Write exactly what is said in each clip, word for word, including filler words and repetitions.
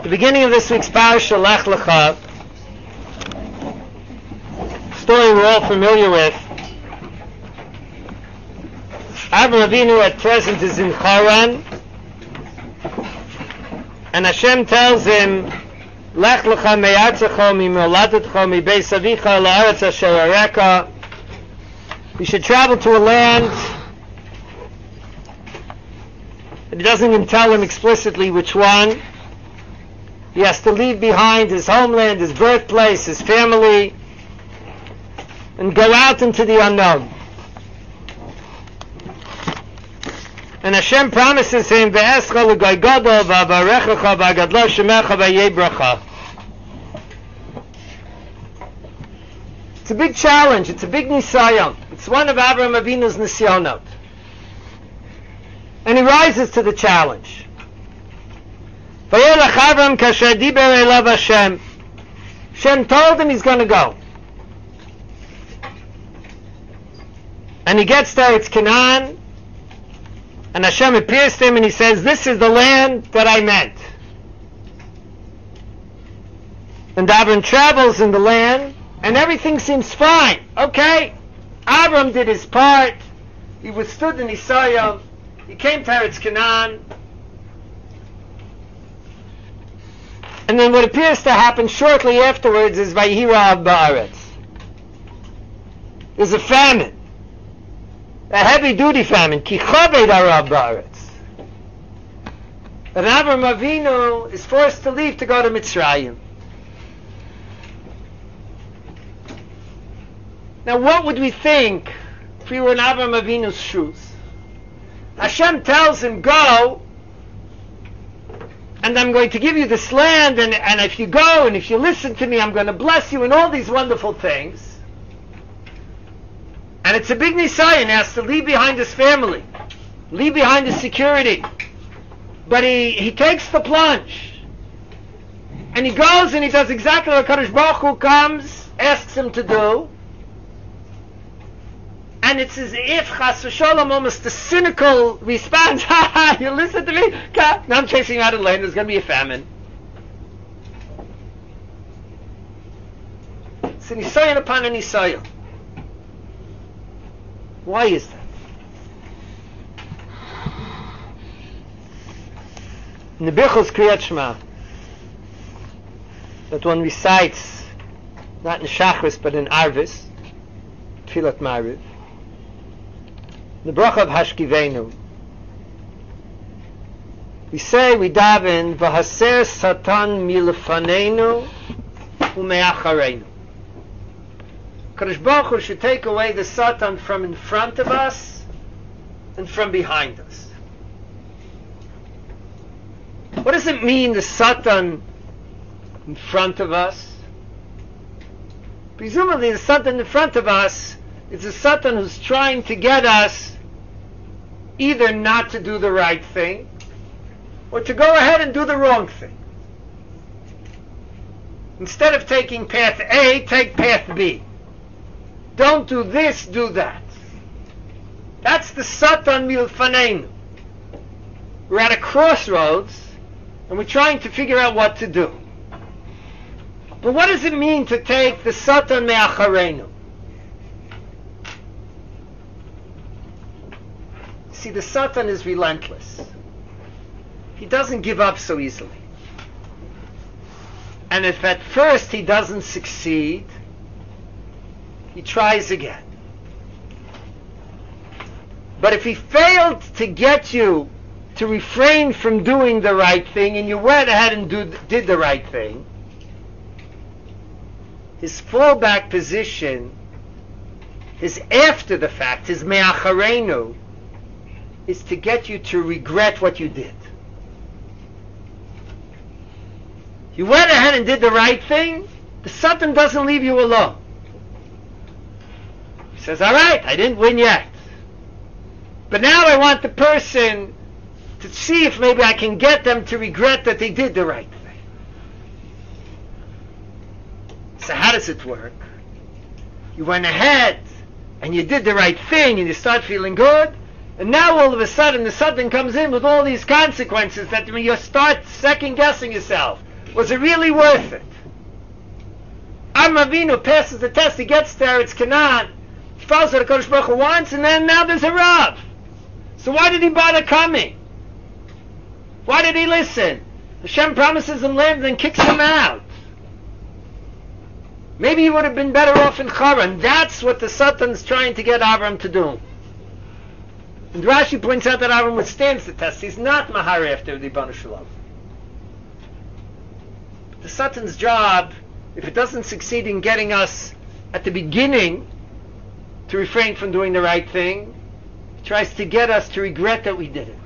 The beginning of this week's Parasha, Lech Lecha, story we're all familiar with. Avraham Avinu at present is in Haran, and Hashem tells him, Lech Lecha me'artzecha mi'moladetcha mi'beis avicha la'aretz asher areka. You should travel to a land. And he doesn't even tell him explicitly which one. He has to leave behind his homeland, his birthplace, his family, and go out into the unknown. And Hashem promises him, Ve'escha l'goy gadol v'avarechecha v'agadlo shemecha v'yeh bracha. It's a big challenge. It's a big nisayon. It's one of Avraham Avinu's nisyonot. And he rises to the challenge. Vayelech Avram kasher diber elav Hashem. Hashem told him he's going to go. And he gets there, it's Canaan, and Hashem appears to him and he says, this is the land that I meant. And Avram travels in the land, and everything seems fine. Okay, Avram did his part. He withstood the Nisayim. He came to Eretz Canaan. And then what appears to happen shortly afterwards is Vayihira Ba'aretz. There's a famine. A heavy-duty famine. Ki chaved harav ba'aretz. And Avraham Avinu is forced to leave to go to Mitzrayim. Now what would we think if we were in Avraham Avinu's shoes? Hashem tells him, go, and I'm going to give you this land, and, and if you go, and if you listen to me, I'm going to bless you, and all these wonderful things. And it's a big nisayon. He has to leave behind his family, leave behind his security. But he, he takes the plunge. And he goes and he does exactly what Kadosh Baruch Hu comes, asks him to do. And it's as if Chas v'Sholom, almost the cynical response, ha ha, you listen to me? Now I'm chasing you out of the land, there's going to be a famine. It's a nisayon upon a nisayon. Why is that? In the Birchos Kriyat Shema, that one recites, not in Shachris, but in Arvis, Tfilat Ma'ariv, the bracha of Hashkivenu, we say, we daven, V'haser Satan milfanenu u'me'achareinu. Kadosh Baruch Hu should take away the Satan from in front of us and from behind us. What does it mean, the Satan in front of us? Presumably the Satan in front of us is a Satan who's trying to get us either not to do the right thing or to go ahead and do the wrong thing. Instead of taking path A, take path B. Don't do this, do that. That's the Satan milfaneinu. We're at a crossroads and we're trying to figure out what to do. But what does it mean to take the Satan me'achareinu? See, the Satan is relentless. He doesn't give up so easily. And if at first he doesn't succeed, he tries again. But if he failed to get you to refrain from doing the right thing, and you went ahead and do, did the right thing, his fallback position, his after the fact, his me'achareinu, is to get you to regret what you did. You went ahead and did the right thing, the Satan doesn't leave you alone. He says, all right, I didn't win yet. But now I want the person to see if maybe I can get them to regret that they did the right thing. So how does it work? You went ahead and you did the right thing and you start feeling good, and now all of a sudden the Satan comes in with all these consequences that you start second guessing yourself. Was it really worth it? Avram Avinu passes the test, he gets there, it's Canaan, he follows what HaKadosh Baruch Hu wants, and then now there's a Rav. So why did he bother coming? Why did he listen? Hashem promises him land, then kicks him out. Maybe he would have been better off in Charan. That's what the Satan's trying to get Avram to do. And Rashi points out that Avram withstands the test. He's not Mahari after the Ribono Shel Olam. The Satan's job, if it doesn't succeed in getting us at the beginning to refrain from doing the right thing, it tries to get us to regret that we did it.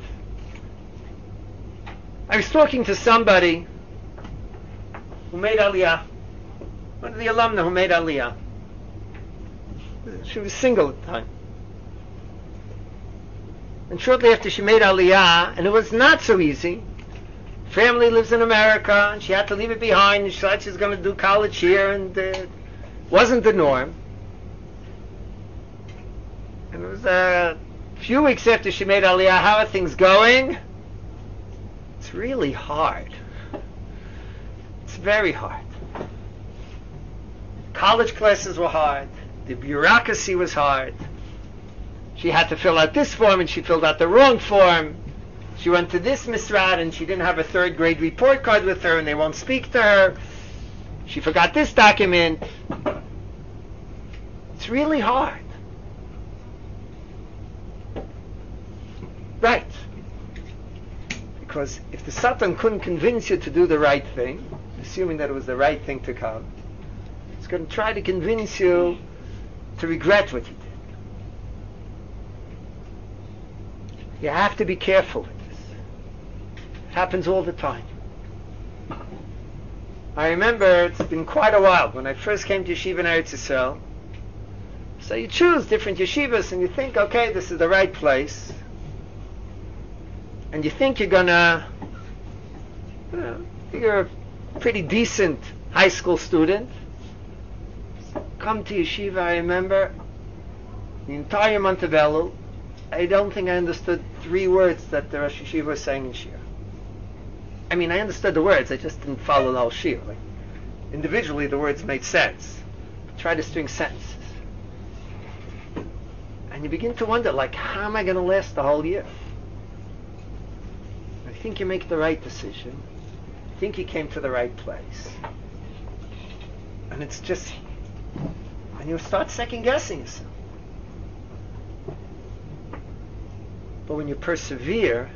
I was talking to somebody who made Aliyah, one of the alumni who made Aliyah. She was single at the time. And shortly after she made Aliyah, and it was not so easy, family lives in America, and she had to leave it behind, and she thought she was going to do college here, and uh, it wasn't the norm. And it was uh, a few weeks after she made Aliyah. How are things going? It's really hard. It's very hard. College classes were hard. The bureaucracy was hard. She had to fill out this form, and she filled out the wrong form. She went to this misrad, and she didn't have a third grade report card with her, and they won't speak to her. She forgot this document. It's really hard. Right. Because if the Satan couldn't convince you to do the right thing, assuming that it was the right thing to come, it's going to try to convince you to regret what you did. You have to be careful with this. It happens all the time. I remember, it's been quite a while, when I first came to yeshiva in Eretz Yisrael. So you choose different yeshivas and you think, okay, this is the right place. And you think you're gonna, you know, you're a pretty decent high school student. Come to yeshiva, I remember, the entire month of Elul, I don't think I understood three words that the Rosh Yeshiva was saying in Shir. I mean, I understood the words, I just didn't follow the whole Shir. Like, individually, the words made sense. Try to string sentences. And you begin to wonder, like, how am I going to last the whole year? I think you make the right decision. I think you came to the right place. And it's just, and you start second-guessing yourself. But when you persevere,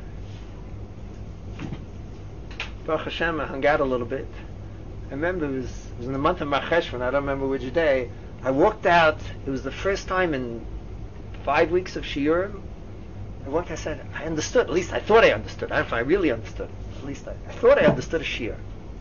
Baruch Hashem, I hung out a little bit. I remember it was, it was in the month of Marcheshvan, I don't remember which day. I walked out, it was the first time in five weeks of Shiurim. I walked, I said, I understood, at least I thought I understood. I don't know if I really understood. At least I, I thought I understood a Shiur.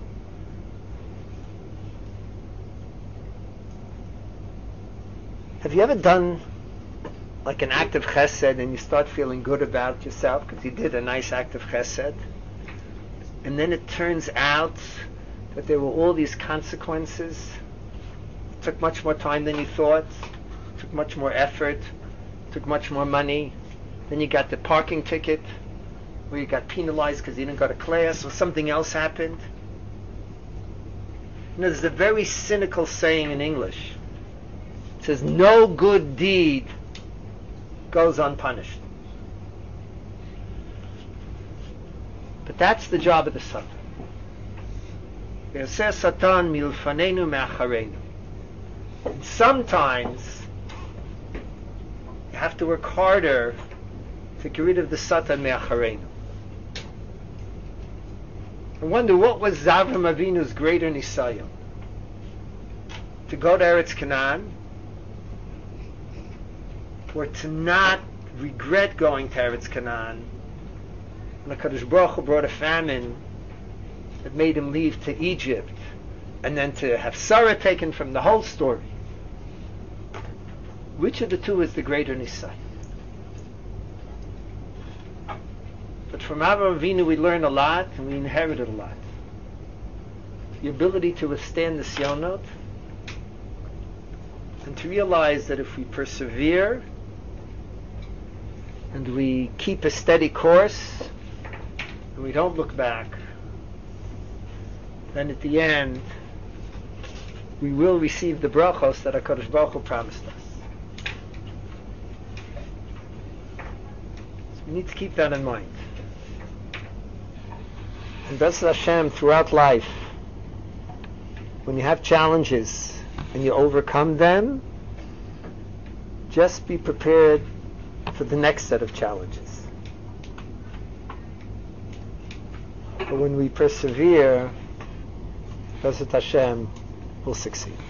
Have you ever done like an act of chesed and you start feeling good about yourself because you did a nice act of chesed, and then it turns out that there were all these consequences? It took much more time than you thought, it took much more effort, it took much more money. Then you got the parking ticket, or you got penalized because you didn't go to class, or something else happened. You know, there's a very cynical saying in English. It says, no good deed goes unpunished. But that's the job of the Satan. Yaseh Satan milfanenu me'acharenu. And sometimes you have to work harder to get rid of the Satan me'acharenu. I wonder, what was Avram Avinu's greater nisayon? To go to Eretz Canaan, or to not regret going to Eretz Canaan? And HaKadosh Baruch Hu brought a famine that made him leave to Egypt, and then to have Sarah taken from the whole story. Which of the two is the greater nisayon? But from Avraham Avinu we learn a lot, and we inherited a lot. The ability to withstand the Sionot, and to realize that if we persevere, and we keep a steady course, and we don't look back, then at the end we will receive the brachos that HaKadosh Baruch Hu promised us. So we need to keep that in mind. And B'ezras Hashem, throughout life, when you have challenges and you overcome them, just be prepared for the next set of challenges. But when we persevere, B'ezras Hashem will succeed.